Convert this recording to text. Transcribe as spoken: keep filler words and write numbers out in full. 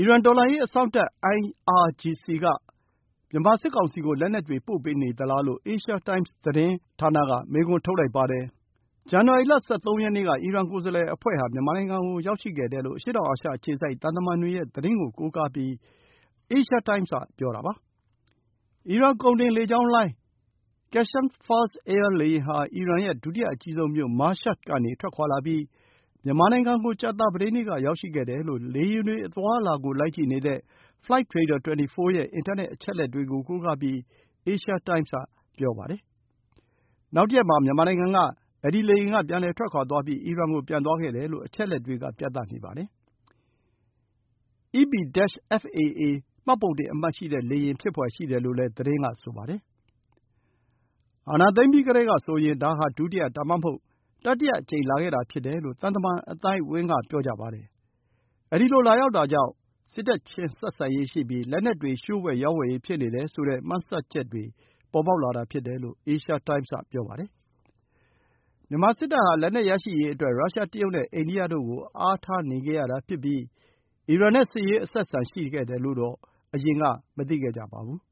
အီရန်တော်လှန်ရေးအစောင့်တပ် အိုင် အာ ဂျီ စီ က မြန်မာစစ်ကောင်စီကို လက်နက်တွေ ပို့ပေးနေသလားလို့ Asia Times သတင်းဌာနက မေးခွန်းထုတ်လိုက်ပါတယ်။ ဇန်နဝါရီလ ၁၃ ရက်နေ့က အီရန်ကိုယ်စားလှယ်အဖွဲ့ဟာ မြန်မာနိုင်ငံကို ရောက်ရှိခဲ့တယ်လို့ အရှေ့တောင်အာရှအခြေစိုက် သံတမန်တွေရဲ့သတင်းကို ကိုးကားပြီး Asia Times က ပြောတာပါ။ အီရန်ကုန်တင်လေကြောင်းလိုင်း Qeshm Fars Air လေယာဉ်ဟာ အီရန်ရဲ့ ဒုတိယအကြီးဆုံးမြို့ မာရှတ် ကနေ ထွက်ခွါလာပြီး မြန်မာနိုင်ငံကို ကြာသပတေးနေ့က ရောက်ရှိခဲ့တယ်လို့ လေယာဉ်တွေအသွားအလာကို လိုက်ကြည့်နေတဲ့ Flightradar ၂၄ ရဲ့ အင်တာနက်အချက်အလက်တွေကို ကိုးကားပြီး Asia Times က ပြောပါတယ်။ နောက်တရက်မှာ မြန်မာနိုင်ငံက အဲဒီ လေယာဉ်က ပြန်လည်ထွက်ခွါသွားပြီး အီရန်ကို ပြန်သွားခဲ့တယ်လို့ အချက်အလက်တွေက ပြသနေပါတယ်။ အီး ဘီ - အက်ဖ် အေ အေ မှတ်ပုံတင်အမှတ်ရှိတဲ့ လေယာဉ်ဖြစ်ဖွယ်ရှိတယ်လို့လည်း သတင်းက ဆိုပါတယ်။ အာဏာသိမ်းပြီးကတည်းကဆိုရင် ဒါဟာ ဒုတိယ ဒါမှမဟုတ် တတိယအကြိမ် လာခဲ့တာဖြစ်တယ်လို့ သံတမန်အသိုင်းအဝန်းက ပြောကြပါတယ်။ အဲဒီလို လာရောက်တာကြောင့် စစ်တပ်ချင်းဆက်ဆံရေးရှိပြီး လက်နက်တွေ လျှို့ဝှက်ရောင်းဝယ်ရေးဖြစ်နေတယ်ဆိုတဲ့ မှန်းဆချက်တွေ ပေါ်ပေါက်လာတာဖြစ်တယ်လို့ Asia Times က ပြောပါတယ်။ မြန်မာစစ်တပ်ဟာ လက်နက်ရရှိရေးအတွက် ရုရှား၊ တရုတ်နဲ့ အိန္ဒိယတို့ကို အားထားနေခဲ့ရတာဖြစ်ပြီး အီရန်နဲ့ စစ်ရေးအဆက်အဆံရှိခဲ့တယ်လို့တော့ အရင်က မသိခဲ့ကြပါဘူး